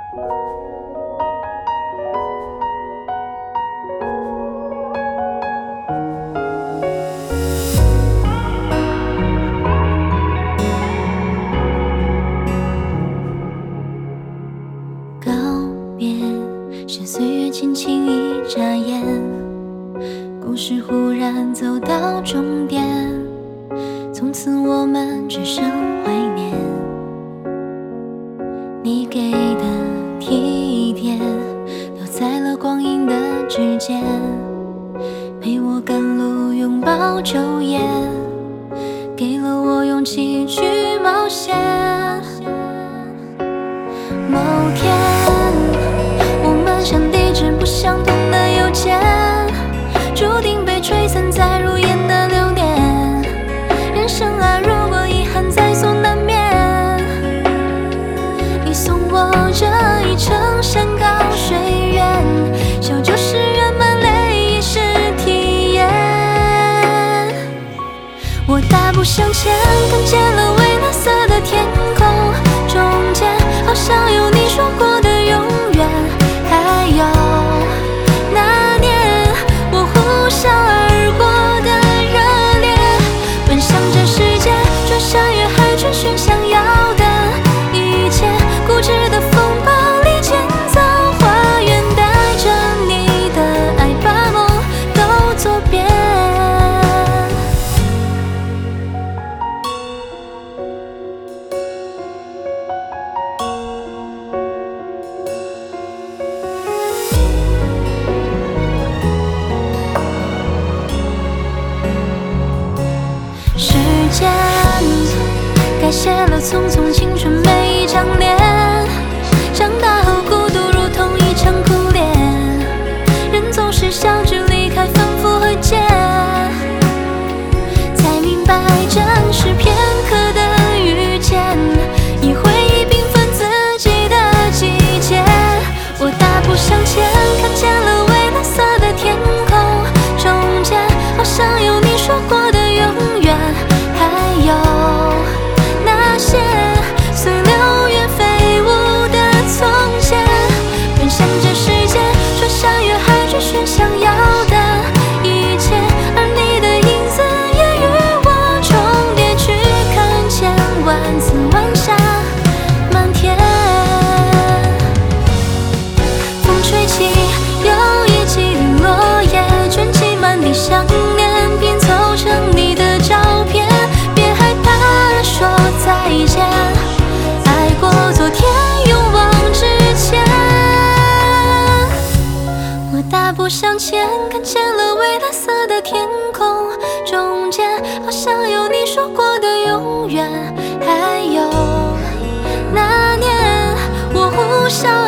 告别是岁月轻轻一眨眼，故事忽然走到终点，从此我们只剩怀念。你给的体贴都在了光阴的指尖，陪我赶路拥抱昼夜，给了我勇气去冒险。某天我们像地址不相同的邮件，注定被吹散在如烟的流年。人生啊，如果遗憾在所难免，你送我这一程山高水远，笑就是圆满，泪已是体验。我大步向前，看见了蔚蓝色的天空，中间好像有你说过的永远，还有那年我呼啸而过的热烈，奔向这世界，穿山越海，追寻想要的一切，固执的风暴里建造花园，带着你的爱，把梦都走遍。时间改写了匆匆青春每一张脸，长大后孤独如同一场苦恋，人总是笑着离开，反复和解，才明白真是片刻的遇见，以回忆缤纷自己的季节。我大步向前，看见了蔚蓝色的天空，中间好像有你说过的永远，还有那些随流言飞舞的从前，奔向这世界，穿山越海，追寻想要的一切，而你的影子也与我重叠，去看千万次晚霞满天。风吹起又一季的落叶，卷起满地想念，拼凑成你的照片。别害怕说再见，爱过昨天，勇往直前。我大步向前，看见了蔚蓝色的天空，中间好像有你说过的永远，还有那年我呼啸